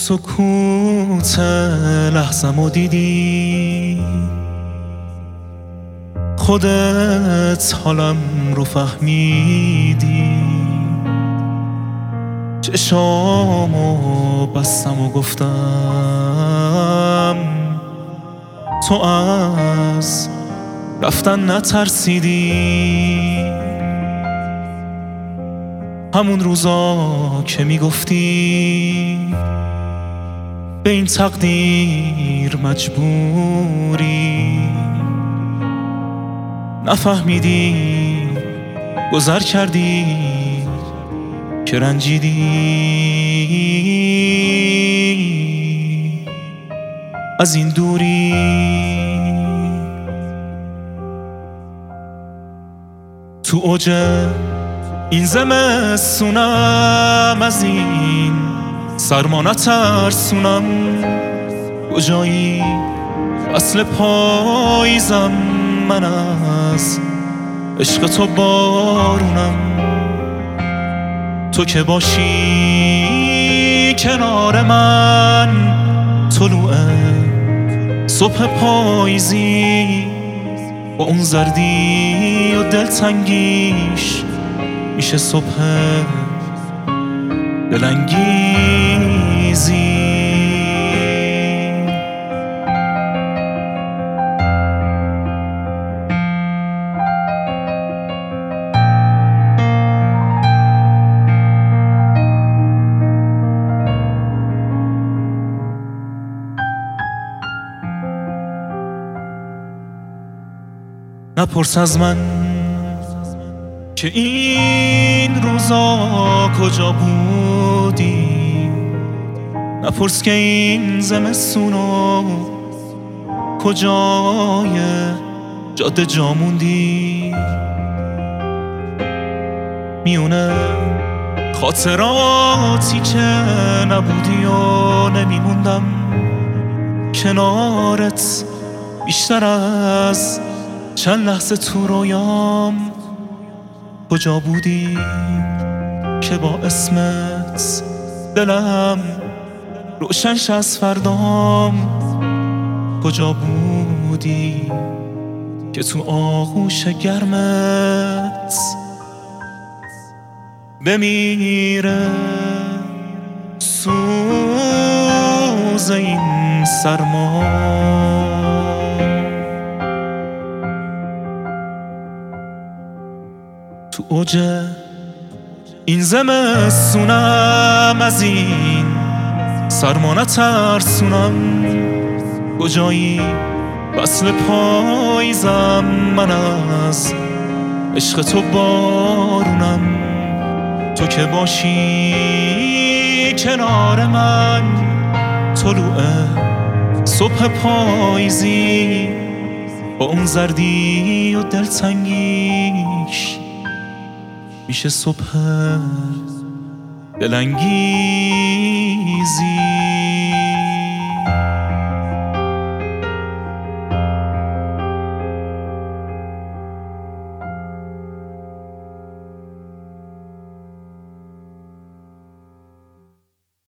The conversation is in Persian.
سکوت لحظه‌مو دیدی، خودت حالم رو فهمیدی. چشامو بستم و گفتم تو از رفتن نترسیدی. همون روزا که میگفتی به این تقدیر مجبوری، نفهمیدی گذر کردی که رنجیدی از این دوری. تو اوج این زمستونم از این سرما نترسونم، کجایی فصل پاییزم، من از عشق تو بارونم. تو که باشی کنار من، طلوع صبح پاییزی با اون زردی و دلتنگیش میشه صبح دلانگیزی. نپرس از من که این روزا کجا بودی، نپرس که این زمستونو کجای جاده جا موندی. میونه خاطراتی که نبودی و نمیموندم کنارت بیشتر از چند لحظه تو رویام. کجا بودی که با اسمت دلم روشنش از فردام؟ کجا بودی که تو آغوش گرمت بمیره سوز این سرما؟ تو اوج این زمستونم از این سرما نترسونم، کجایی فصل پاییزم، من از عشق تو بارونم. تو که باشی کنار من، طلوع صبح پاییزی با اون زردی و دلتنگیش میشه صبح دلانگیزی.